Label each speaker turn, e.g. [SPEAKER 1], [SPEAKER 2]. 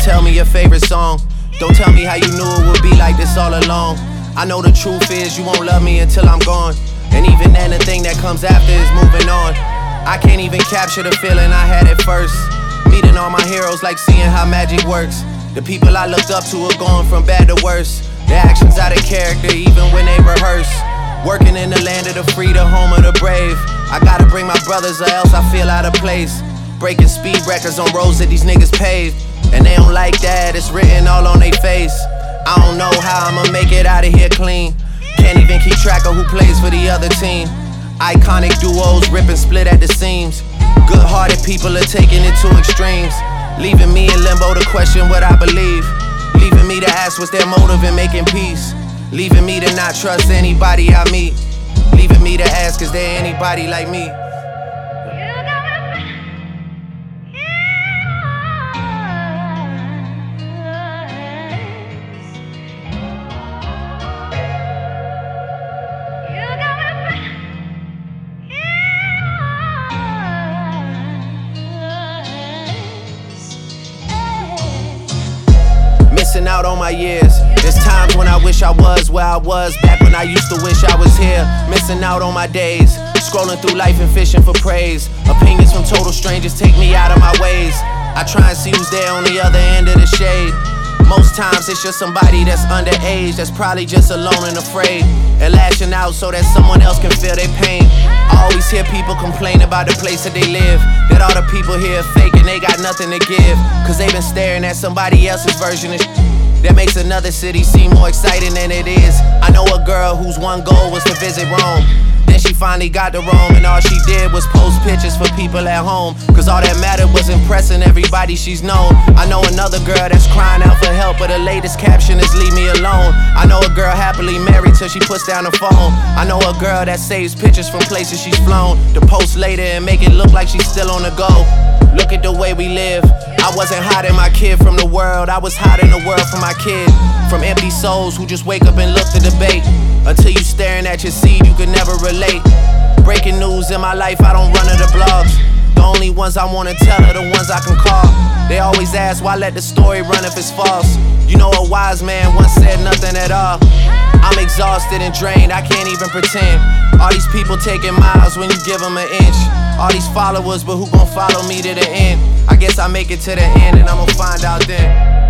[SPEAKER 1] tell me your favorite song. Don't tell me how you knew it would be like this all along. I know the truth is you won't love me until I'm gone. And even then the thing that comes after is moving on. I can't even capture the feeling I had at first. Meeting all my heroes like seeing how magic works. The people I looked up to are going from bad to worse. Their actions out of character even when they rehearse. Working in the land of the free, the home of the brave. I gotta bring my brothers or else I feel out of place. Breaking speed records on roads that these niggas paved. And they don't like that, it's written all on their face. I don't know how I'ma make it out of here clean. Can't even keep track of who plays for the other team. Iconic duos rip and split at the seams. Good-hearted people are taking it to extremes. Leaving me in limbo to question what I believe. Leaving me to ask what's their motive in making peace. Leaving me to not trust anybody I meet. Leaving me to ask, is there anybody like me? Missing out on my years. There's times when I wish I was where I was back when I used to wish I was here. Missing out on my days, scrolling through life and fishing for praise. Opinions from total strangers take me out of my ways. I try and see who's there on the other end of the shade. Most times it's just somebody that's underage, that's probably just alone and afraid, and lashing out so that someone else can feel their pain. I always hear people complain about the place that they live, that all the people here are fake and they got nothing to give, cause they've been staring at somebody else's version of that makes another city seem more exciting than it is. I know a girl whose one goal was to visit Rome. Then she finally got to Rome and all she did was post pictures for people at home, cause all that mattered was impressing everybody she's known. I know another girl that's crying out for help, but her latest caption is leave me alone. I know a girl happily married till she puts down the phone. I know a girl that saves pictures from places she's flown to post later and make it look like she's still on the go. Look at the way we live. I wasn't hiding my kid from the world, I was hiding the world from my kid. From empty souls who just wake up and look to debate. Until you staring at your seed, you can never relate. Breaking news in my life, I don't run to the blogs. The only ones I wanna tell are the ones I can call. They always ask, why let the story run if it's false? You know a wise man once said nothing at all. I'm exhausted and drained, I can't even pretend. All these people taking miles when you give them an inch. All these followers, but who gon' follow me to the end? I guess I make it to the end and I'ma find out then.